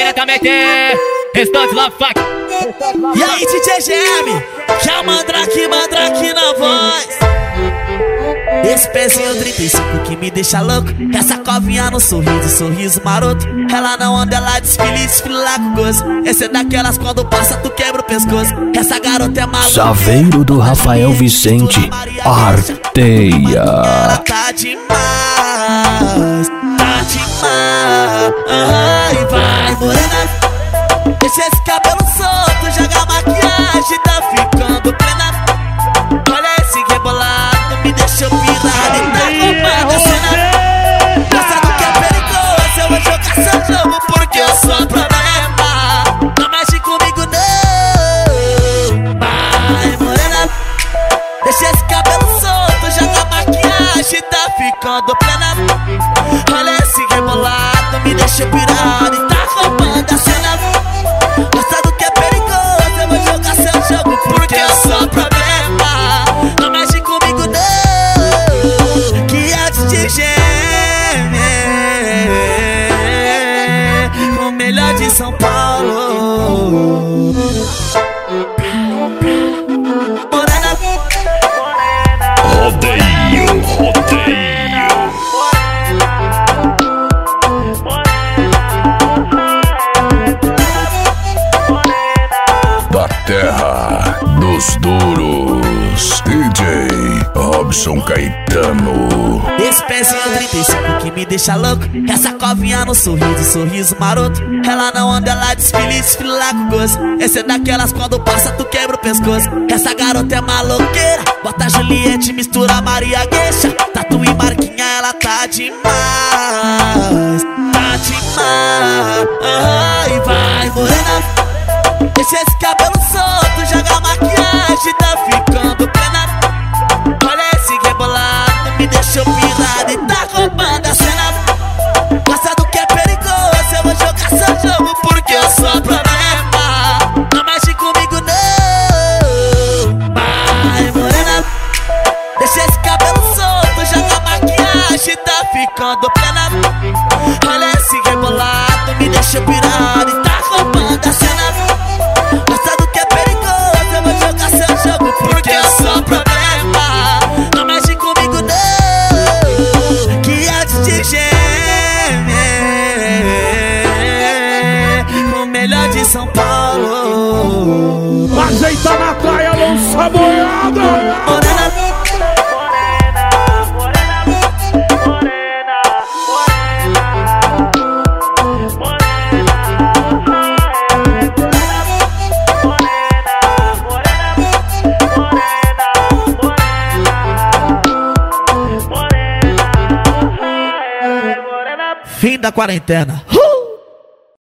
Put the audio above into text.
Queria também ter restante love fuck. E aí, DJ GM, já mandrake na voz. Esse pezinho 35 que me deixa louco. Essa covinha no sorriso maroto. Ela não anda, ela desfila com gozo. Esse é daquelas quando passa tu quebra o pescoço. Essa garota é maluca. Saveiro do Rafael Vicente, Arteia. Ela tá demais, tá demais. Ai, vai morena, deixa esse cabelo solto, joga a maquiagem, tá ficando plena. Olha esse rebolado, me deixou pirado e tá roubando a cena. Gosta do que é perigoso, eu vou jogar seu jogo porque eu sou problema. Não mexe comigo não. Vai morena, deixa esse cabelo solto, joga a maquiagem, tá ficando plena. Olha esse rebolado, me deixou pirado e tá roubando a cena. Gosta do que é perigoso, eu vou jogar seu jogo porque eu sou problema. Não mexe comigo não, que é de GM, o melhor de São Paulo. Morena, Rodeio. Da terra dos duros, DJ Robson Caetano. esse pezinho 35 que me deixa louco. Essa covinha no sorriso maroto. Ela não anda, ela desfila com gozo. Esse é daquelas quando passa tu quebra o pescoço. Essa garota é maloqueira, bota Juliette, mistura Maria Gueixa. Tatu e marquinha, ela tá demais, tá demais. Ai, vai morena, deixa esse cabelo solto, joga a maquiagem, tá ficando plena. Olha esse rebolado, me deixou pirado e tá roubando a cena. Gosta do que é perigoso, eu vou jogar seu jogo porque eu sou problema. Não mexe comigo não. Vai morena, deixa esse cabelo solto, joga a maquiagem, tá ficando plena. Olha esse rebolado, me deixou pirado e tá roubando a cena. Gosta do que é perigoso, eu vou jogar seu jogo porque eu sou problema. Não mexe comigo não, que é de GM, o melhor de São Paulo. Ajeita na praia, lança boiada. Morena, fim da quarentena.